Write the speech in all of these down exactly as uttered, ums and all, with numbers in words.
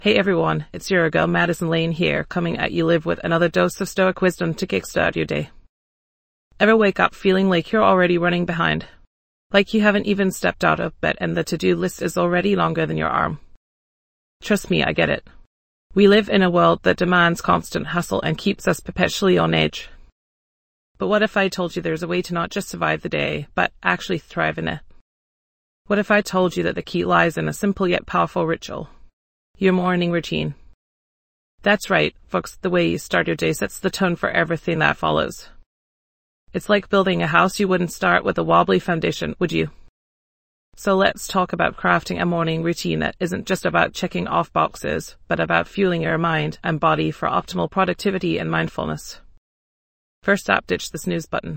Hey everyone, it's your girl Madison Lane here, coming at you live with another dose of stoic wisdom to kickstart your day. Ever wake up feeling like you're already running behind? Like you haven't even stepped out of bed and the to-do list is already longer than your arm? Trust me, I get it. We live in a world that demands constant hustle and keeps us perpetually on edge. But what if I told you there's a way to not just survive the day, but actually thrive in it? What if I told you that the key lies in a simple yet powerful ritual? Your morning routine. That's right, folks, the way you start your day sets the tone for everything that follows. It's like building a house. You wouldn't start with a wobbly foundation, would you? So let's talk about crafting a morning routine that isn't just about checking off boxes, but about fueling your mind and body for optimal productivity and mindfulness. First up, ditch the snooze button.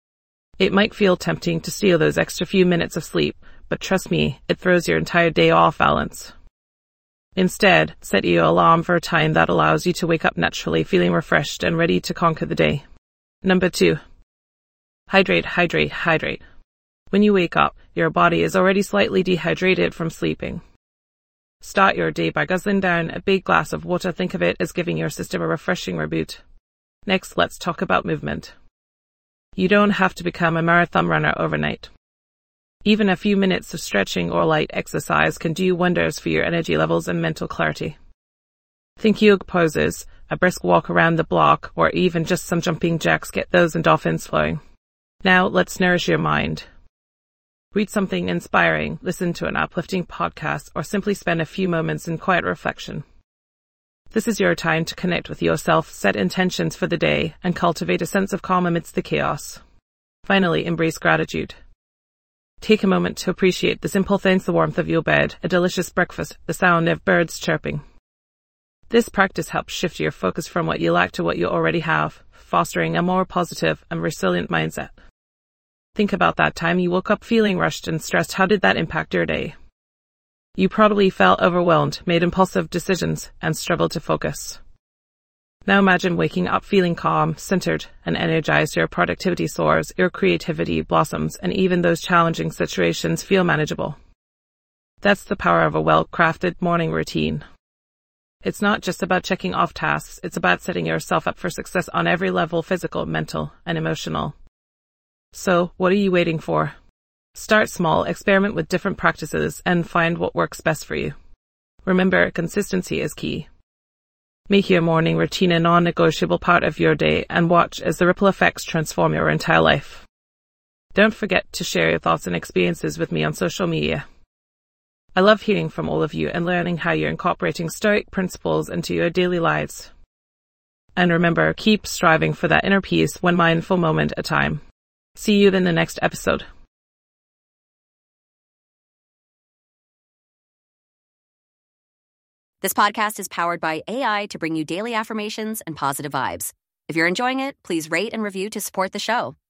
It might feel tempting to steal those extra few minutes of sleep, but trust me, it throws your entire day off balance. Instead, set your alarm for a time that allows you to wake up naturally, feeling refreshed and ready to conquer the day. Number two. Hydrate, hydrate, hydrate. When you wake up, your body is already slightly dehydrated from sleeping. Start your day by guzzling down a big glass of water. Think of it as giving your system a refreshing reboot. Next, let's talk about movement. You don't have to become a marathon runner overnight. Even a few minutes of stretching or light exercise can do wonders for your energy levels and mental clarity. Think yoga poses, a brisk walk around the block, or even just some jumping jacks get those endorphins flowing. Now let's nourish your mind. Read something inspiring, listen to an uplifting podcast, or simply spend a few moments in quiet reflection. This is your time to connect with yourself, set intentions for the day, and cultivate a sense of calm amidst the chaos. Finally, embrace gratitude. Take a moment to appreciate the simple things: the warmth of your bed, a delicious breakfast, the sound of birds chirping. This practice helps shift your focus from what you lack to what you already have, fostering a more positive and resilient mindset. Think about that time you woke up feeling rushed and stressed. How did that impact your day? You probably felt overwhelmed, made impulsive decisions, and struggled to focus. Now imagine waking up feeling calm, centered, and energized. Your productivity soars, your creativity blossoms, and even those challenging situations feel manageable. That's the power of a well-crafted morning routine. It's not just about checking off tasks, it's about setting yourself up for success on every level: physical, mental, and emotional. So, what are you waiting for? Start small, experiment with different practices, and find what works best for you. Remember, consistency is key. Make your morning routine a non-negotiable part of your day and watch as the ripple effects transform your entire life. Don't forget to share your thoughts and experiences with me on social media. I love hearing from all of you and learning how you're incorporating Stoic principles into your daily lives. And remember, keep striving for that inner peace, one mindful moment at a time. See you in the next episode. This podcast is powered by A I to bring you daily affirmations and positive vibes. If you're enjoying it, please rate and review to support the show.